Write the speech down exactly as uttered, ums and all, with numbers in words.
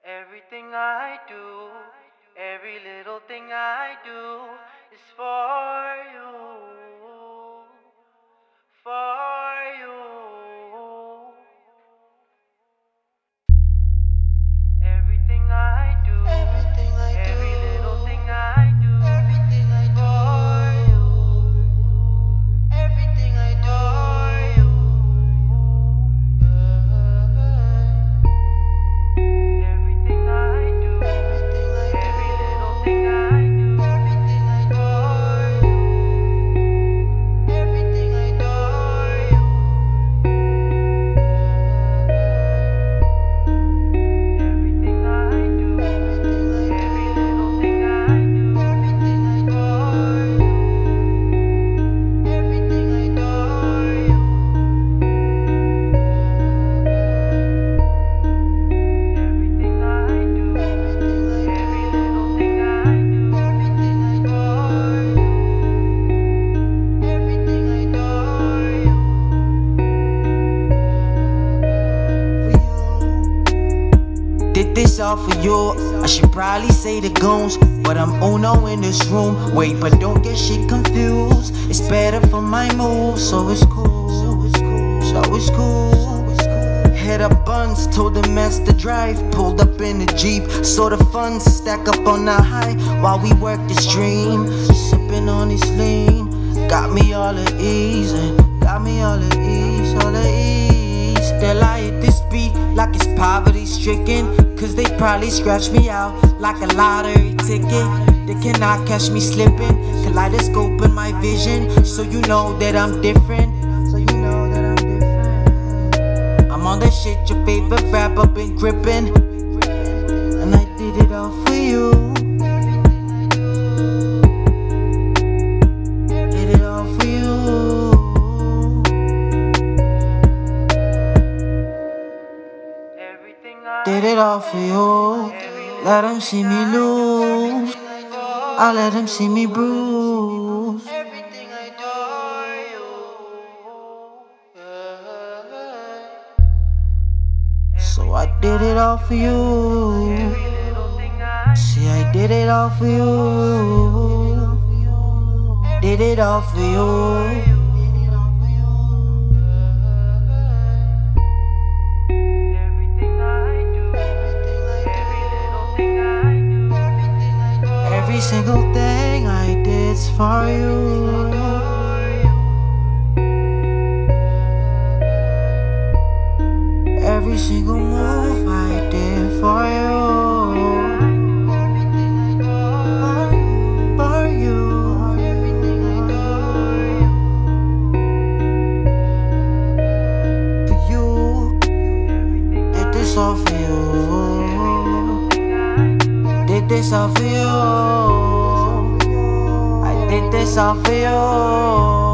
Everything I do, every little thing I do is for you, for you. Everything I do, everything I do, every little thing I do, everything I do for you, everything I do for you. Everything I do, everything I do, every little thing I do, everything I do for you, everything I do for you. Everything I do, everything I do, every little thing I do, everything I do for you, everything I do for you. Everything I do, everything I do, every little thing I do, everything I do for you, everything I do for you. Did this all for you? I should probably say the goons, but I'm Uno in this room. Wait, but don't get shit confused. It's better for my mood, so it's cool. So it's cool. Head up buns, told the master drive. Pulled up in the Jeep, saw the funds stack up on the high while we work this dream. Sipping on this lean, got me all at ease, and got me all at ease, all at ease. Still I hit this beat like it's poverty stricken, cause they probably scratch me out like a lottery ticket. They cannot catch me slipping, kaleidoscope in my vision, so you know that I'm different. So you know that I'm different. I'm on that shit your favorite rapper been gripping, and I did it all for you. Did it all for you. Everything I Did it all for you. Let them see me lose, I let them see me bruise. Everything I do for you. So I did it all for you. Every little thing I See, I did it all for you. Did it all for you. Everything I do, everything I do, every little thing I do, everything I do Every single thing I did's for you. Every single move I did for you. For you. For you. Did this all for you. Did this all for you. I did this all for you.